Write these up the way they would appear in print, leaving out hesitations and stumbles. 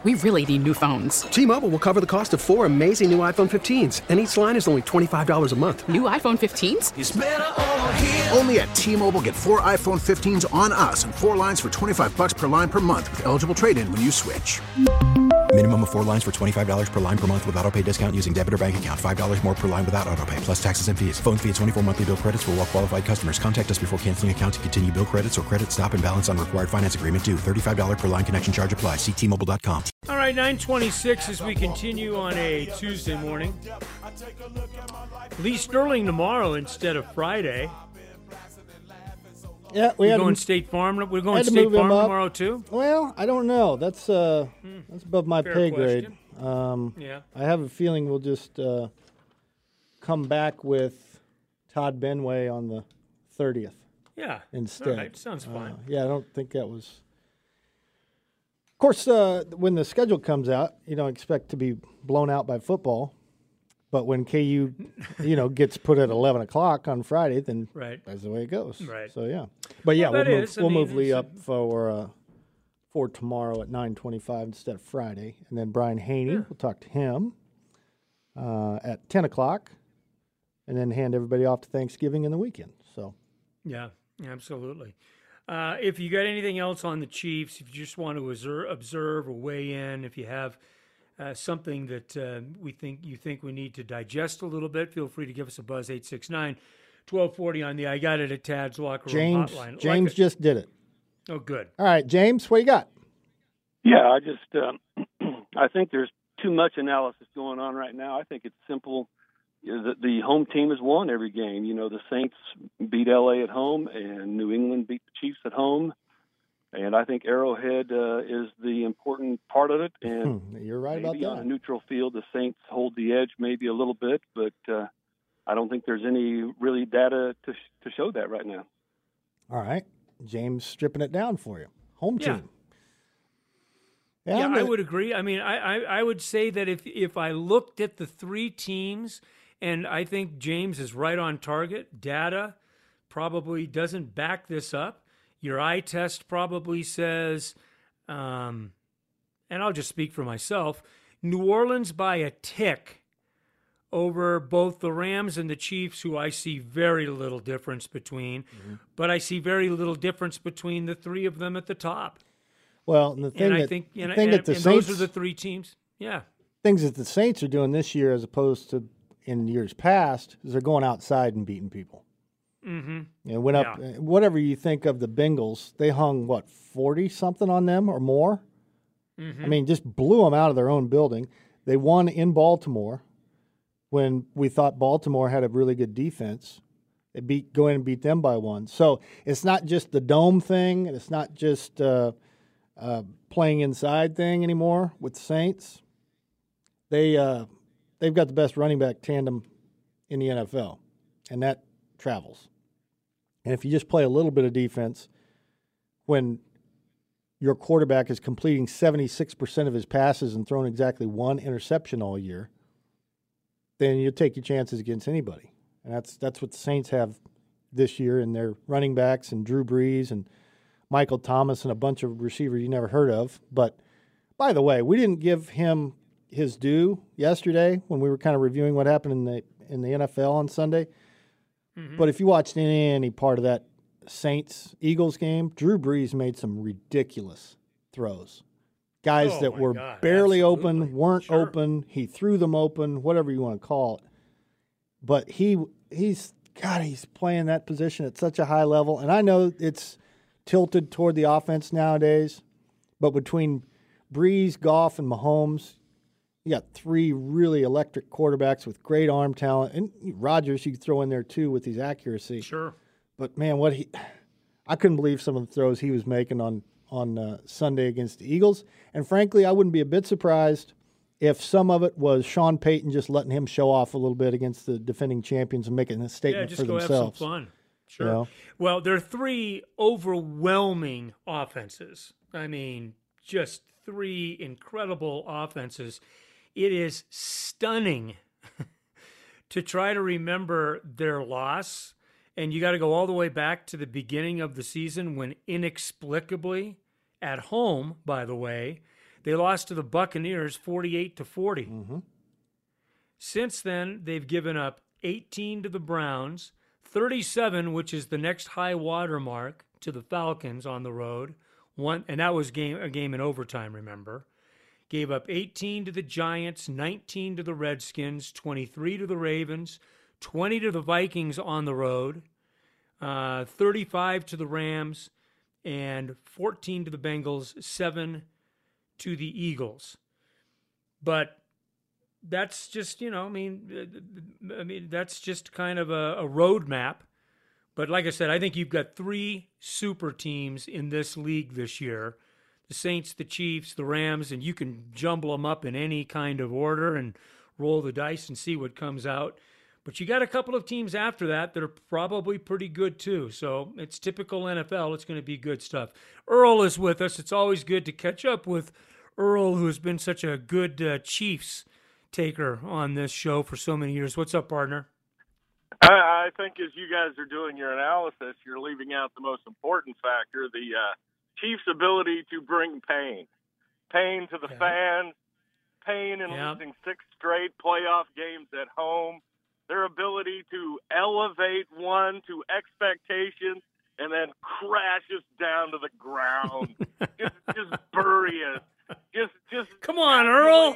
We really need new phones. T-Mobile will cover the cost of 4 amazing new iPhone 15s, and each line is only $25 a month. New iPhone 15s? It's better over here. Only at T-Mobile, get 4 iPhone 15s on us and 4 lines for $25 per line per month with eligible trade-in when you switch. Minimum of 4 lines for $25 per line per month with autopay discount using debit or bank account. $5 more per line without autopay, plus taxes and fees. Phone fee at 24 monthly bill credits for well-qualified customers. Contact us before canceling account to continue bill credits or credit stop and balance on required finance agreement due. $35 per line connection charge applies. See T-Mobile.com. All right, 9:26 as we continue on a Tuesday morning. Lee Sterling tomorrow instead of Friday. Yeah, we're going State Farm. We're going State Farm tomorrow too. Well, I don't know. That's above my pay grade. Yeah, I have a feeling we'll just come back with Todd Benway on the 30th. Yeah, instead. All right, sounds fine. Yeah, I don't think that was. Of course, when the schedule comes out, you don't expect to be blown out by football. But when KU, gets put at 11 o'clock on Friday, then that's the way it goes. Right. So, yeah. But, yeah, we'll move Lee up for tomorrow at 9:25 instead of Friday. And then Brian Haney, we'll talk to him at 10 o'clock and then hand everybody off to Thanksgiving and the weekend. So, yeah, absolutely. If you got anything else on the Chiefs, if you just want to observe or weigh in, if you have something that you think we need to digest a little bit, feel free to give us a buzz, 869-1240 on the I Got It at Tad's Locker Room hotline. James just did it. Oh, good. All right, James, what you got? Yeah, I just I think there's too much analysis going on right now. I think it's simple. The home team has won every game. The Saints beat LA at home, and New England beat the Chiefs at home. And I think Arrowhead is the important part of it. And you're right about that. On a neutral field, the Saints hold the edge maybe a little bit, but I don't think there's any really data to show that right now. All right. James stripping it down for you. Home team. Yeah, I would agree. I mean, I would say that if I looked at the three teams, and I think James is right on target, data probably doesn't back this up. Your eye test probably says, and I'll just speak for myself, New Orleans by a tick over both the Rams and the Chiefs, who I see very little difference between, but I see very little difference between the three of them at the top. Well, and the thing that the Saints, those are the three teams. Yeah, things that the Saints are doing this year, as opposed to in years past, is they're going outside and beating people. Mm-hmm. And went up. Whatever you think of the Bengals, they hung 40-something on them or more. Mm-hmm. I mean, just blew them out of their own building. They won in Baltimore when we thought Baltimore had a really good defense. They go in and beat them by 1. So it's not just the dome thing, and it's not just playing inside thing anymore with the Saints. They've got the best running back tandem in the NFL, and that travels. And if you just play a little bit of defense, when your quarterback is completing 76% of his passes and throwing exactly 1 interception all year, then you take your chances against anybody. And that's what the Saints have this year in their running backs and Drew Brees and Michael Thomas and a bunch of receivers you never heard of. But, by the way, we didn't give him his due yesterday when we were kind of reviewing what happened in the NFL on Sunday. Mm-hmm. But if you watched any part of that Saints-Eagles game, Drew Brees made some ridiculous throws. Guys that were barely open, weren't open. He threw them open, whatever you want to call it. But he's playing that position at such a high level. And I know it's tilted toward the offense nowadays, but between Brees, Goff, and Mahomes, you got 3 really electric quarterbacks with great arm talent. And Rodgers, you could throw in there, too, with his accuracy. Sure. But, man, I couldn't believe some of the throws he was making on Sunday against the Eagles. And, frankly, I wouldn't be a bit surprised if some of it was Sean Payton just letting him show off a little bit against the defending champions and making a statement for themselves. Yeah, just go have some fun. Sure. You know? Well, there are 3 overwhelming offenses. I mean, just 3 incredible offenses. It is stunning to try to remember their loss. And you got to go all the way back to the beginning of the season when inexplicably, at home, by the way, They lost to the Buccaneers 48-40. Mm-hmm. Since then, they've given up 18 to the Browns, 37, which is the next high water mark, to the Falcons on the road. And that was a game in overtime, remember. Gave up 18 to the Giants, 19 to the Redskins, 23 to the Ravens, 20 to the Vikings on the road, 35 to the Rams, and 14 to the Bengals, 7 to the Eagles. But that's just, that's just kind of a roadmap. But like I said, I think you've got 3 super teams in this league this year. The Saints, the Chiefs, the Rams, and you can jumble them up in any kind of order and roll the dice and see what comes out. But you got a couple of teams after that that are probably pretty good too. So it's typical NFL. It's going to be good stuff. Earl is with us. It's always good to catch up with Earl, who has been such a good Chiefs taker on this show for so many years. What's up, partner? I think as you guys are doing your analysis, you're leaving out the most important factor, the Chiefs' ability to bring pain. Pain to the fans, pain in losing 6 straight playoff games at home, their ability to elevate one to expectation and then crash us down to the ground. just bury us. Just come on, Earl.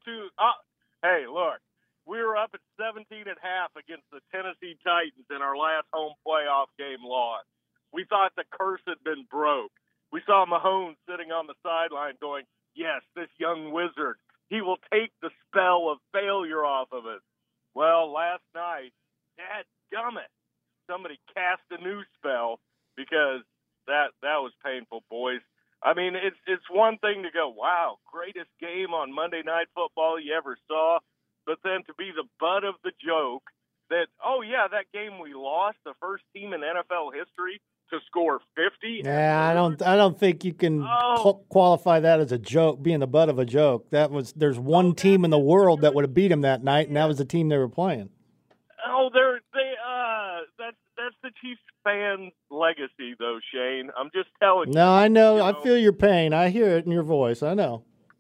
Hey, look. We were up at 17.5 against the Tennessee Titans in our last home playoff game loss. We thought the curse had been broke. We saw Mahomes sitting on the sideline going, yes, this young wizard, he will take the spell of failure off of us. Well, last night, dadgummit, somebody cast a new spell because that was painful, boys. I mean, it's one thing to go, wow, greatest game on Monday Night Football you ever saw. But then to be the butt of the joke that, oh, yeah, that game we lost, the first team in NFL history to score 50. Yeah, I don't think you can qualify that as a joke, being the butt of a joke. There's one team in the world that would have beat them that night, and that was the team they were playing. Oh, that's the Chiefs fan legacy, though, Shane. I'm just telling you. No, I know. I feel your pain. I hear it in your voice. I know.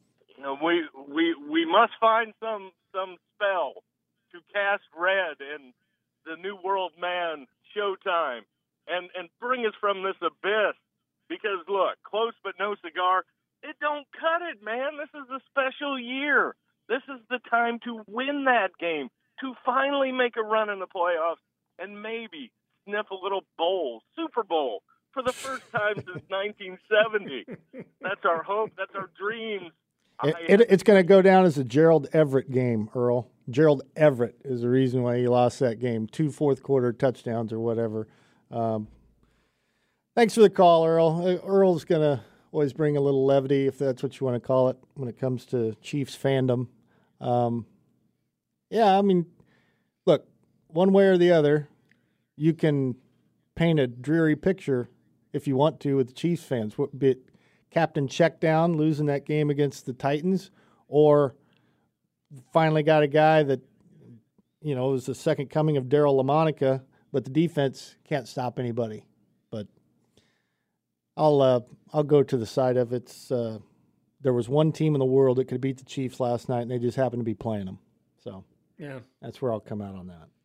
We must find some spell to cast red in the New World Man Showtime and bring us from this abyss. Because, look, close but no cigar, it don't cut it, man. This is a special year. This is the time to win that game, to finally make a run in the playoffs and maybe sniff a little bowl, Super Bowl, for the first time since 1970. That's our hope. That's our dreams. It's going to go down as a Gerald Everett game, Earl. Gerald Everett is the reason why he lost that game. 2 fourth-quarter touchdowns or whatever. Thanks for the call, Earl. Earl's going to always bring a little levity, if that's what you want to call it, when it comes to Chiefs fandom. Yeah, I mean, look, one way or the other, you can paint a dreary picture if you want to with the Chiefs fans. Be it Captain Checkdown losing that game against the Titans, or finally got a guy that, is the second coming of Daryle Lamonica, but the defense can't stop anybody. But I'll go to the side of it's there was one team in the world that could beat the Chiefs last night, and they just happened to be playing them. So yeah, that's where I'll come out on that.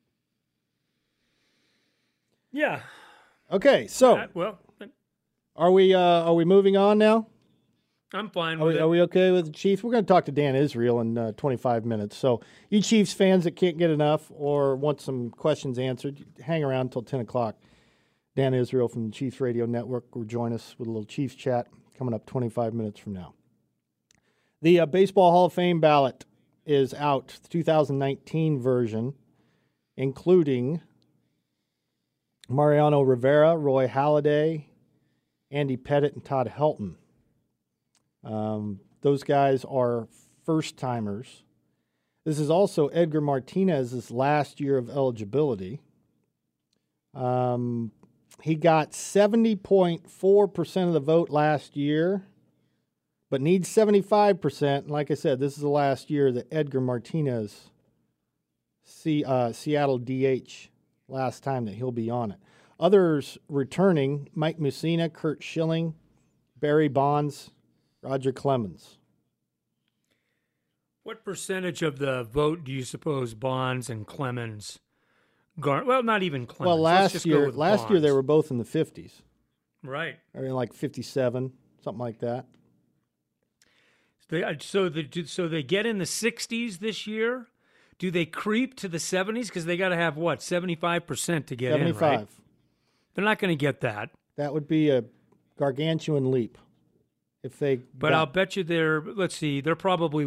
Yeah. Okay, so are we moving on now? I'm fine with it. Are we okay with the Chiefs? We're going to talk to Dan Israel in 25 minutes. So you Chiefs fans that can't get enough or want some questions answered, hang around until 10 o'clock. Dan Israel from the Chiefs Radio Network will join us with a little Chiefs chat coming up 25 minutes from now. The Baseball Hall of Fame ballot is out, the 2019 version, including Mariano Rivera, Roy Halladay, Andy Pettitte, and Todd Helton. Those guys are first-timers. This is also Edgar Martinez's last year of eligibility. He got 70.4% of the vote last year, but needs 75%. And like I said, this is the last year that Edgar Martinez, Seattle DH, last time that he'll be on it. Others returning, Mike Mussina, Curt Schilling, Barry Bonds, Roger Clemens. What percentage of the vote do you suppose Bonds and Clemens well, not even Clemens. Well, last year they were both in the 50s. Right. I mean, like 57, something like that. So they get in the 60s this year. Do they creep to the 70s? Because they got to have, 75% to get 75. in, right? They're not going to get that. That would be a gargantuan leap. But I'll bet you they're probably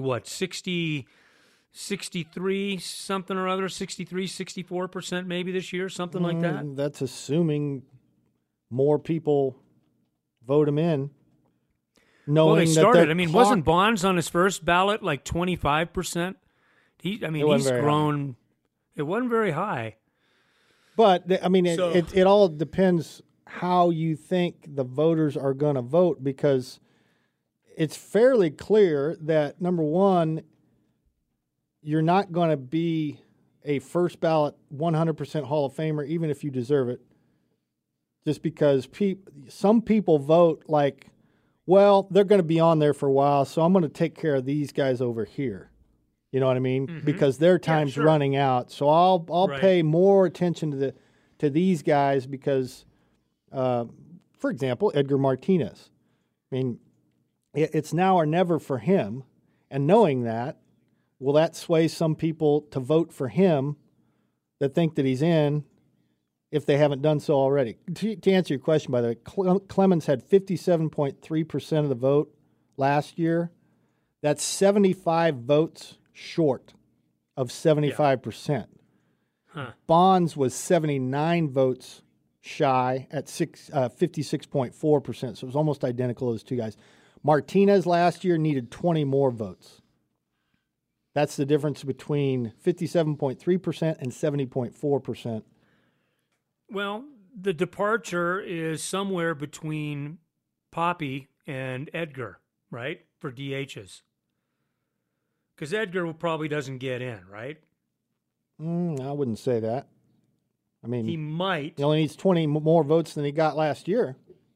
63, something or other, 63, 64% maybe this year, something like that. That's assuming more people vote him in. Well, they started. I mean, wasn't Bonds on his first ballot like 25%? He's grown. It wasn't very high. But, I mean, it all depends how you think the voters are going to vote, because it's fairly clear that, number one, you're not going to be a first ballot 100% Hall of Famer, even if you deserve it, just because some people vote like, well, they're going to be on there for a while, so I'm going to take care of these guys over here. You know what I mean? Mm-hmm. Because their time's running out. So I'll pay more attention to these guys because, for example, Edgar Martinez. I mean, it's now or never for him. And knowing that, will that sway some people to vote for him that think that he's in if they haven't done so already? To answer your question, by the way, Clemens had 57.3% of the vote last year. That's 75 votes short of 75%. Huh. Bonds was 79 votes shy at 56.4%, so it was almost identical to those two guys. Martinez last year needed 20 more votes. That's the difference between 57.3% and 70.4%. Well, the departure is somewhere between Poppy and Edgar, right, for DHs. Because Edgar probably doesn't get in, right? I wouldn't say that. I mean, he might. He only needs 20 more votes than he got last year.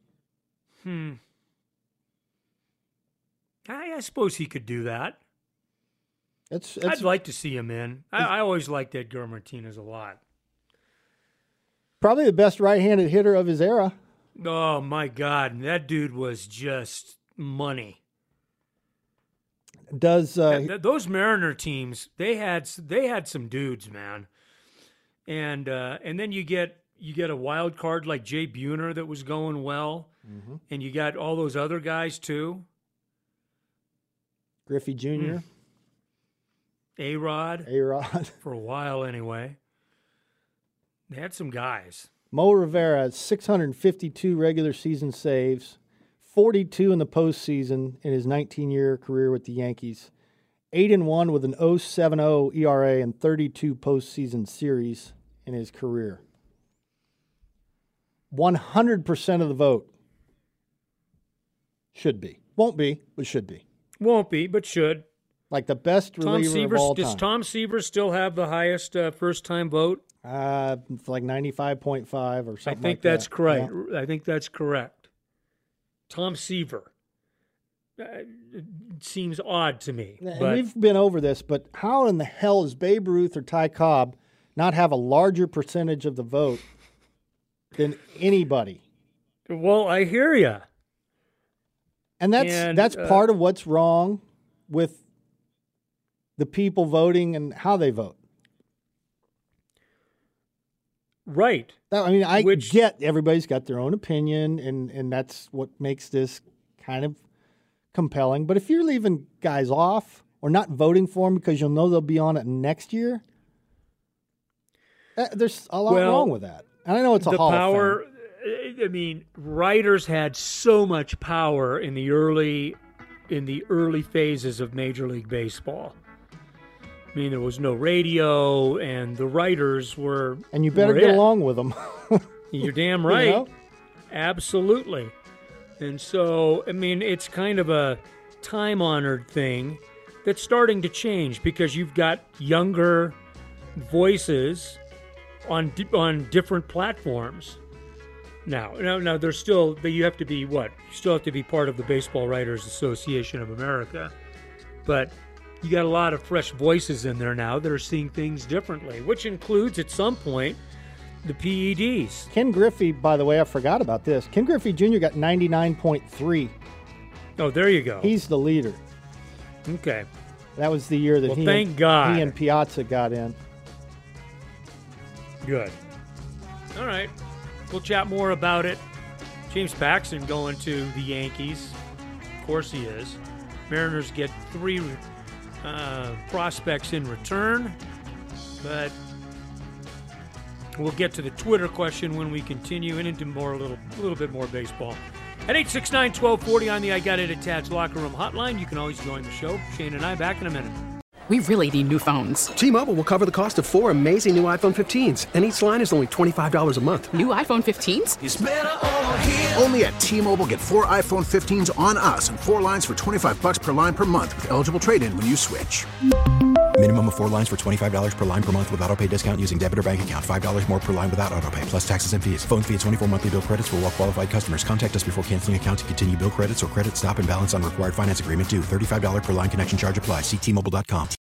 I suppose he could do that. I'd like to see him in. I always liked Edgar Martinez a lot. Probably the best right-handed hitter of his era. Oh, my God. That dude was just money. Those Mariner teams, they had some dudes, man. And then you get a wild card like Jay Buhner that was going well. Mm-hmm. And you got all those other guys, too. Griffey Jr. A-Rod. For a while, anyway. They had some guys. Mo Rivera has 652 regular season saves, 42 in the postseason in his 19-year career with the Yankees, 8-1 with an 0.70 ERA and 32 postseason series in his career. 100% of the vote. Should be. Won't be, but should be. Won't be, but should. Like the best reliever of all time. Does Tom Seaver still have the highest first-time vote? It's like 95.5 or something like that. I think that's correct. Yeah. I think that's correct. Tom Seaver. It seems odd to me. And we've been over this, but how in the hell does Babe Ruth or Ty Cobb not have a larger percentage of the vote than anybody? Well, I hear you. And that's part of what's wrong with the people voting and how they vote. Right. I get everybody's got their own opinion, and that's what makes this kind of compelling. But if you're leaving guys off or not voting for them because you'll know they'll be on it next year, there's a lot wrong with that. And I know it's a Hall of Fame. I mean, writers had so much power in the early phases of Major League Baseball. I mean, there was no radio, and the writers were... And you better get along with them. You're damn right. You know? Absolutely. And so, I mean, it's kind of a time-honored thing that's starting to change because you've got younger voices on different platforms. Now, there's still... You have to be what? You still have to be part of the Baseball Writers Association of America. But... you got a lot of fresh voices in there now that are seeing things differently, which includes at some point the PEDs. Ken Griffey, by the way, I forgot about this. Ken Griffey Jr. got 99.3. Oh, there you go. He's the leader. Okay. That was the year that he and Piazza got in. Good. All right. We'll chat more about it. James Paxton going to the Yankees. Of course he is. Mariners get 3 prospects in return. But we'll get to the Twitter question when we continue and into a little bit more baseball. At 869-1240 on the I Got It Attached Locker Room hotline, you can always join the show. Shane and I back in a minute. We really need new phones. T-Mobile will cover the cost of 4 amazing new iPhone 15s, and each line is only $25 a month. New iPhone 15s? It's better over here. Only at T-Mobile, get 4 iPhone 15s on us and 4 lines for $25 per line per month with eligible trade-in when you switch. Minimum of 4 lines for $25 per line per month with autopay discount using debit or bank account. $5 more per line without autopay, plus taxes and fees. Phone fee at 24 monthly bill credits for well-qualified customers. Contact us before canceling account to continue bill credits or credit stop and balance on required finance agreement due. $35 per line connection charge applies. See T-Mobile.com.